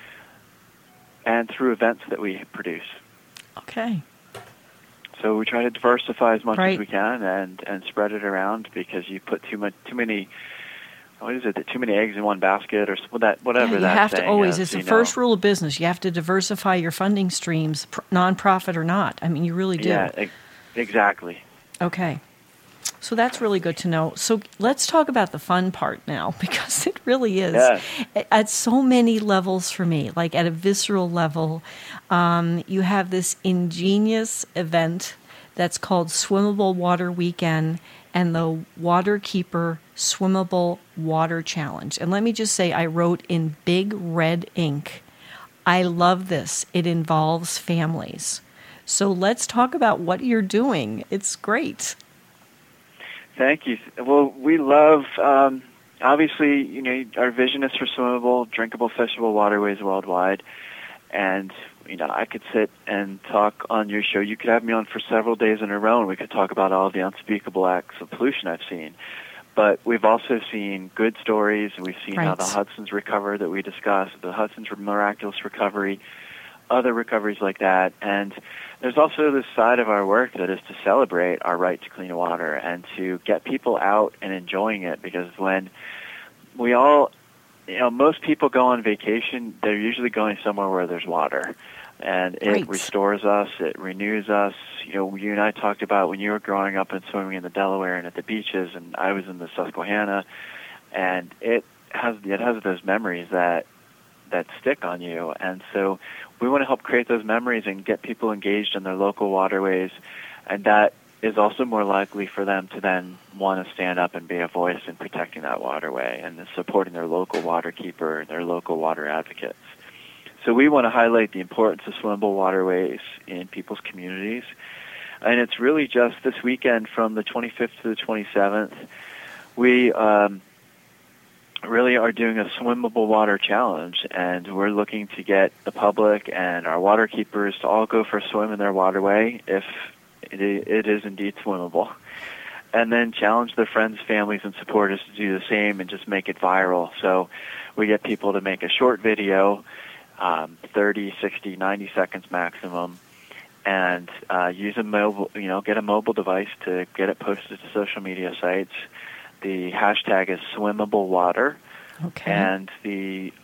and through events that we produce. Okay. So we try to diversify as much Right. as we can and, and spread it around, because you put too much, too many, what is it, too many eggs in one basket, or that, whatever Yeah, you that have to saying always, is, it's the you first know. rule of business. You have to diversify your funding streams, pr- nonprofit or not. I mean, you really do. Yeah, e- exactly. Okay. So that's really good to know. So let's talk about the fun part now, because it really is Yes. at so many levels for me. Like at a visceral level, um, you have this ingenious event that's called Swimmable Water Weekend and the Waterkeeper Swimmable Water Challenge. And let me just say, I wrote in big red ink, I love this. It involves families. So let's talk about what you're doing. It's great. Thank you. Well, we love, um, obviously, you know, our vision is for swimmable, drinkable, fishable waterways worldwide. And, you know, I could sit and talk on your show. You could have me on for several days in a row, and we could talk about all the unspeakable acts of pollution I've seen. But we've also seen good stories, and we've seen how Right. the Hudson's recovered that we discussed, the Hudson's miraculous recovery, other recoveries like that. And there's also this side of our work that is to celebrate our right to clean water and to get people out and enjoying it, because when we all, you know, most people go on vacation, they're usually going somewhere where there's water. And it Right. restores us, it renews us. You know, you and I talked about when you were growing up and swimming in the Delaware and at the beaches, and I was in the Susquehanna, and it has it has those memories that that stick on you. And so we want to help create those memories and get people engaged in their local waterways, and that is also more likely for them to then want to stand up and be a voice in protecting that waterway and supporting their local water keeper and their local water advocates. So we want to highlight the importance of swimmable waterways in people's communities. And it's really just this weekend from the twenty-fifth to the twenty-seventh, we um, really are doing a swimmable water challenge, and we're looking to get the public and our water keepers to all go for a swim in their waterway if it, it is indeed swimmable, and then challenge their friends, families, and supporters to do the same and just make it viral. So we get people to make a short video, um, thirty, sixty, ninety seconds maximum, and uh, use a mobile, you know, get a mobile device to get it posted to social media sites. The hashtag is swimmable water, Okay. and the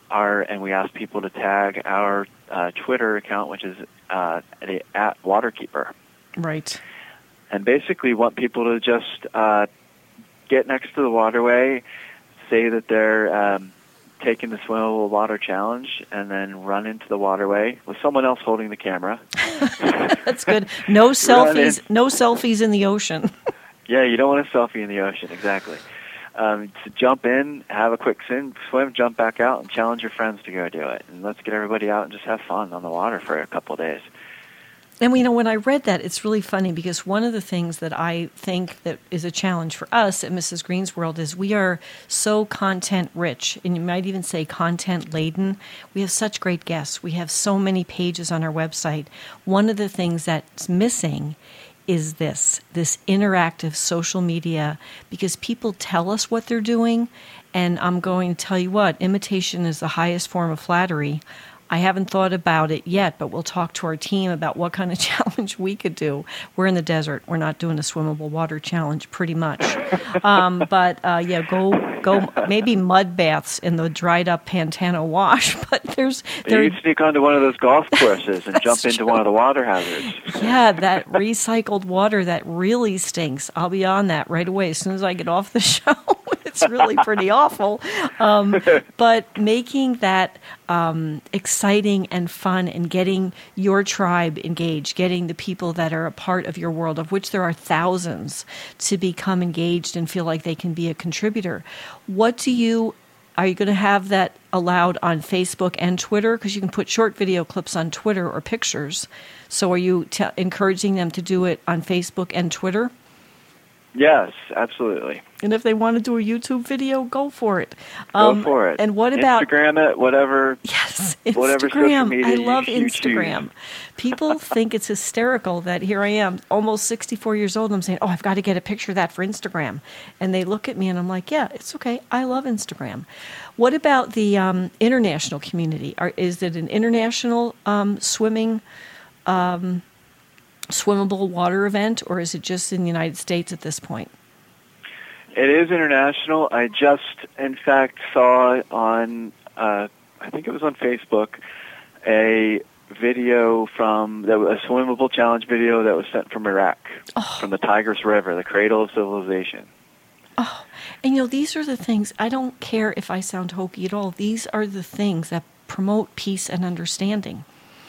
our and we ask people to tag our uh, Twitter account, which is uh, the, at Waterkeeper. Right. And basically want people to just uh, get next to the waterway, say that they're um, taking the Swimmable Water Challenge, and then run into the waterway with someone else holding the camera. That's good. No selfies. No selfies in the ocean. Yeah, you don't want a selfie in the ocean. Exactly. Um, to jump in, have a quick swim, swim, jump back out, and challenge your friends to go do it. And let's get everybody out and just have fun on the water for a couple of days. And, you know, when I read that, it's really funny because one of the things that I think that is a challenge for us at Missus Green's World is we are so content-rich, and you might even say content-laden. We have such great guests. We have so many pages on our website. One of the things that's missing is this, this interactive social media, because people tell us what they're doing, and I'm going to tell you what, imitation is the highest form of flattery. I haven't thought about it yet, but we'll talk to our team about what kind of challenge we could do. We're in the desert. We're not doing a swimmable water challenge, pretty much. Um, but, uh, yeah, go go maybe mud baths in the dried-up Pantano Wash. But there's... There, you sneak onto one of those golf courses and jump into true. one of the water hazards. Yeah, that recycled water that really stinks. I'll be on that right away as soon as I get off the show. It's really pretty awful. Um, but making that um, exciting and fun and getting your tribe engaged, getting the people that are a part of your world, of which there are thousands, to become engaged and feel like they can be a contributor. What do you, are you going to have that allowed on Facebook and Twitter? Because you can put short video clips on Twitter or pictures. So are you t- encouraging them to do it on Facebook and Twitter? Yes, absolutely. And if they want to do a YouTube video, go for it. Um, go for it. And what about Instagram it? Whatever. Yes, whatever Instagram. social media I love you, you Instagram. choose. People think it's hysterical that here I am, almost sixty-four years old, and I'm saying, "Oh, I've got to get a picture of that for Instagram." And they look at me, and I'm like, "Yeah, it's okay. I love Instagram." What about the um, international community? Are, is it an international um, swimming? Um, swimmable water event, or is it just in the United States at this point? It is international. I just, in fact, saw on, uh, I think it was on Facebook, a video from, that was a swimmable challenge video that was sent from Iraq, oh. from the Tigris River, the cradle of civilization. Oh, and you know, these are the things, I don't care if I sound hokey at all, these are the things that promote peace and understanding.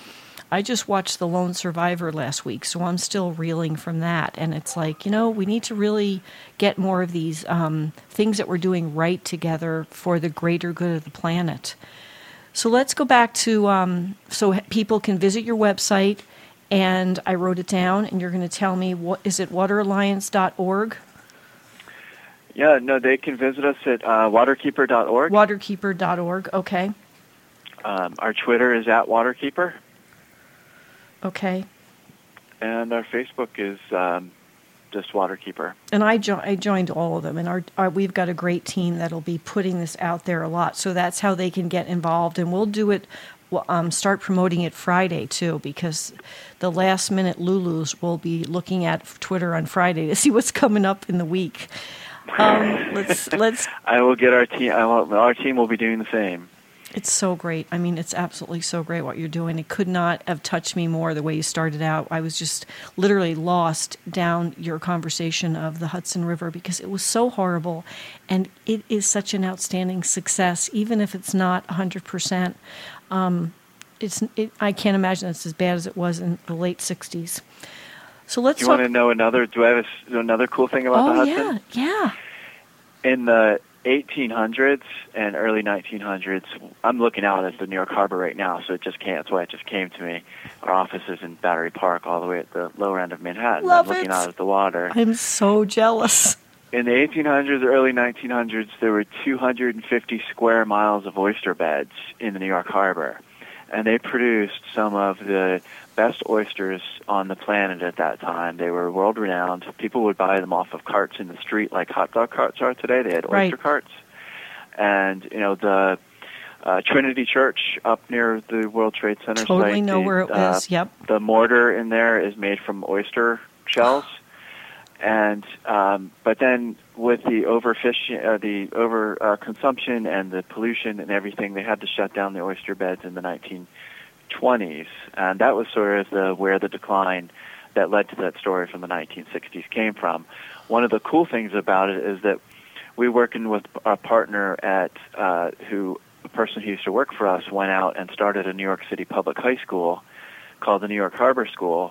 I just watched The Lone Survivor last week, so I'm still reeling from that. And it's like, you know, we need to really get more of these um, things that we're doing right together for the greater good of the planet. So let's go back to, um, so people can visit your website, and I wrote it down, and you're going to tell me, what is it, water alliance dot org? Yeah, no, they can visit us at uh, waterkeeper dot org. waterkeeper dot org, okay. Um, our Twitter is at Waterkeeper. Okay. And our Facebook is um, just Waterkeeper. And I, jo- I joined all of them, and our, our we've got a great team that'll be putting this out there a lot. So that's how they can get involved, and we'll do it. Um, start promoting it Friday too, because the last minute Lulus will be looking at Twitter on Friday to see what's coming up in the week. Um, let's let's. I will get our team. I will, our team will be doing the same. It's so great. I mean, it's absolutely so great what you're doing. It could not have touched me more the way you started out. I was just literally lost down your conversation of the Hudson River because it was so horrible, and it is such an outstanding success, even if it's not one hundred percent. Um, it's it, I can't imagine it's as bad as it was in the late sixties. So let's. Do you talk- want to know another? Do I have a, another cool thing about oh, the Hudson? yeah, yeah. In the eighteen hundreds and early nineteen hundreds, I'm looking out at the New York Harbor right now, so it just came. That's why it just came to me. Our office is in Battery Park, all the way at the lower end of Manhattan. Love I'm looking it. out at the water. I'm so jealous. In the eighteen hundreds, early nineteen hundreds, there were two hundred fifty square miles of oyster beds in the New York Harbor, and they produced some of the best oysters on the planet at that time. They were world-renowned. People would buy them off of carts in the street like hot dog carts are today. They had oyster right. carts. And, you know, the uh, Trinity Church up near the World Trade Center totally site. know the, where it uh, is, yep. The mortar in there is made from oyster shells. And um, but then with the overfishing, uh, the over uh, consumption and the pollution and everything, they had to shut down the oyster beds in the nineteen twenties, and that was sort of the where the decline that led to that story from the nineteen sixties came from. One of the cool things about it is that we working with our partner at uh, who a person who used to work for us went out and started a New York City public high school called the New York Harbor School.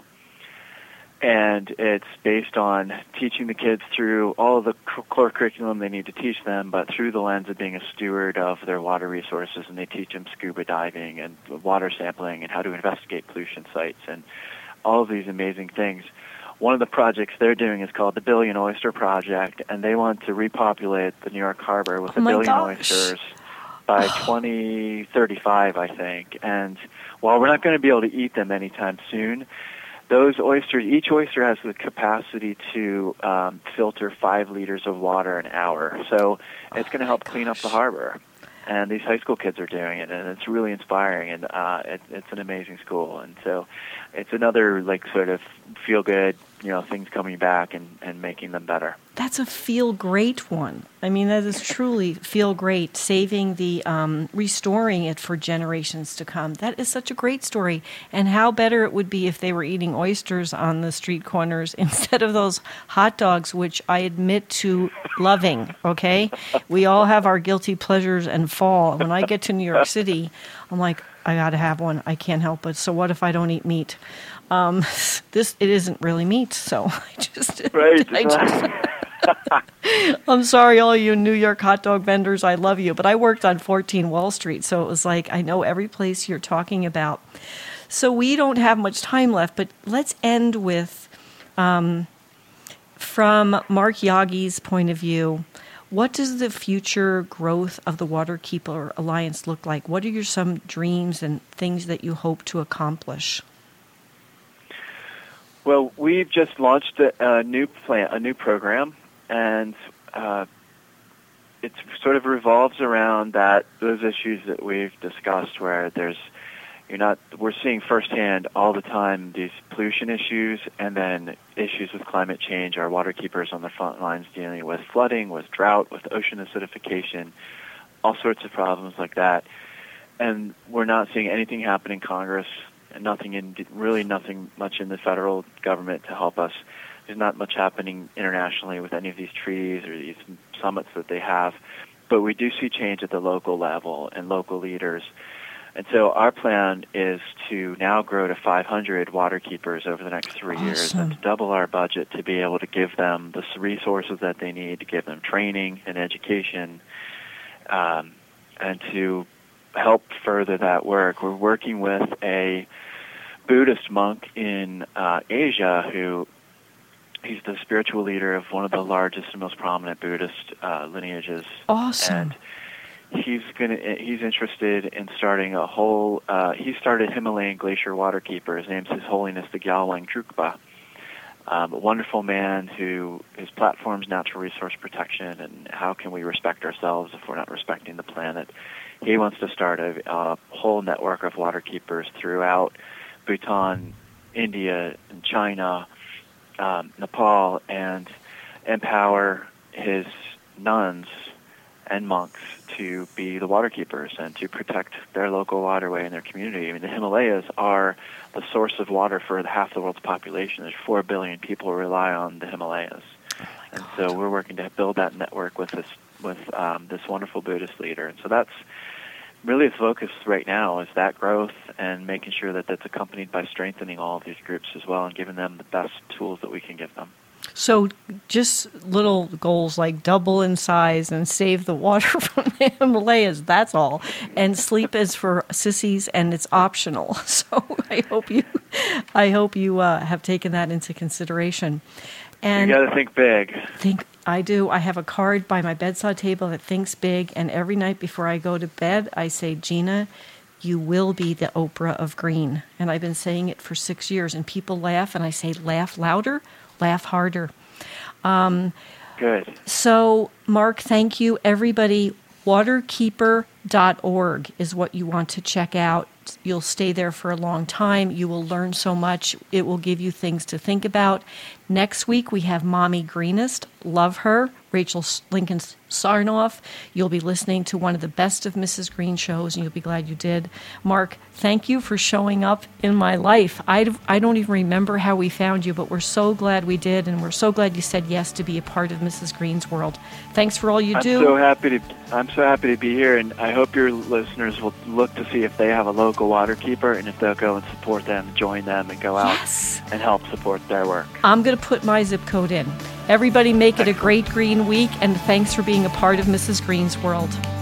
And it's based on teaching the kids through all of the core curriculum they need to teach them, but through the lens of being a steward of their water resources. And they teach them scuba diving and water sampling and how to investigate pollution sites and all of these amazing things. One of the projects they're doing is called the Billion Oyster Project, and they want to repopulate the New York Harbor with oh a billion gosh. oysters by twenty thirty-five, I think. And while we're not going to be able to eat them anytime soon, those oysters, each oyster has the capacity to um, filter five liters of water an hour. So it's going to help clean up the harbor. And these high school kids are doing it, and it's really inspiring, and uh, it, it's an amazing school. And so it's another, like, sort of feel-good, you know, things coming back and, and making them better. That's a feel-great one. I mean, that is truly feel-great, saving the, um, restoring it for generations to come. That is such a great story. And how better it would be if they were eating oysters on the street corners instead of those hot dogs, which I admit to loving, okay? We all have our guilty pleasures and fall. When I get to New York City, I'm like, I got to have one. I can't help it. So what if I don't eat meat? Um, this, it isn't really meat, so I just... Right. I just I'm sorry, all you New York hot dog vendors, I love you. But I worked on fourteen Wall Street, so it was like I know every place you're talking about. So we don't have much time left, but let's end with, um, from Mark Yagi's point of view, what does the future growth of the Waterkeeper Alliance look like? What are your some dreams and things that you hope to accomplish? Well, we've just launched a, a new plan, a new program, and uh, it sort of revolves around that those issues that we've discussed, where there's you're not we're seeing firsthand all the time these pollution issues, and then issues with climate change. Our waterkeepers on the front lines dealing with flooding, with drought, with ocean acidification, all sorts of problems like that, and we're not seeing anything happen in Congress. Nothing in really nothing much in the federal government to help us. There's not much happening internationally with any of these treaties or these summits that they have, but we do see change at the local level and local leaders. And so our plan is to now grow to five hundred waterkeepers over the next three awesome. years, and to double our budget to be able to give them the resources that they need, to give them training and education, um, and to help further that work. We're working with a Buddhist monk in uh, Asia who he's the spiritual leader of one of the largest and most prominent Buddhist uh, lineages. Awesome. And he's gonna he's interested in starting a whole uh, he started Himalayan Glacier Waterkeeper. His name's His Holiness the Gyalwang Trungpa. Um, a wonderful man who his platform's natural resource protection and how can we respect ourselves if we're not respecting the planet. He wants to start a, a whole network of waterkeepers throughout Bhutan, India, and China, um, Nepal, and empower his nuns and monks to be the waterkeepers and to protect their local waterway and their community. I mean, the Himalayas are the source of water for half the world's population. There's four billion people who rely on the Himalayas. Oh and so we're working to build that network with this with um, this wonderful Buddhist leader. And so that's really the focus right now, is that growth and making sure that that's accompanied by strengthening all of these groups as well and giving them the best tools that we can give them. So just little goals like double in size and save the water from the Himalayas, that's all. And sleep is for sissies and it's optional. So I hope you I hope you uh, have taken that into consideration. And you got to think big. Think I do. I have a card by my bedside table that thinks big, and every night before I go to bed, I say, Gina, you will be the Oprah of green. And I've been saying it for six years, and people laugh, and I say, laugh louder, laugh harder. Um, Good. So, Mark, thank you. Everybody, waterkeeper dot org is what you want to check out. you'll stay there for a long time. You will learn so much. It will give you things to think about. Next week, we have Mommy Greenest. Love her. Rachel Lincoln Sarnoff. You'll be listening to one of the best of Missus Green shows, and you'll be glad you did. Mark, thank you for showing up in my life. I, I don't even remember how we found you, but we're so glad we did, and we're so glad you said yes to be a part of Missus Green's world. Thanks for all you I'm do. So happy to, I'm so happy to be here, and I hope your listeners will look to see if they have a local water keeper, and if they'll go and support them, join them, and go out yes. and help support their work. I'm going to put my zip code in. Everybody make it a great green week, and thanks for being a part of Missus Green's world.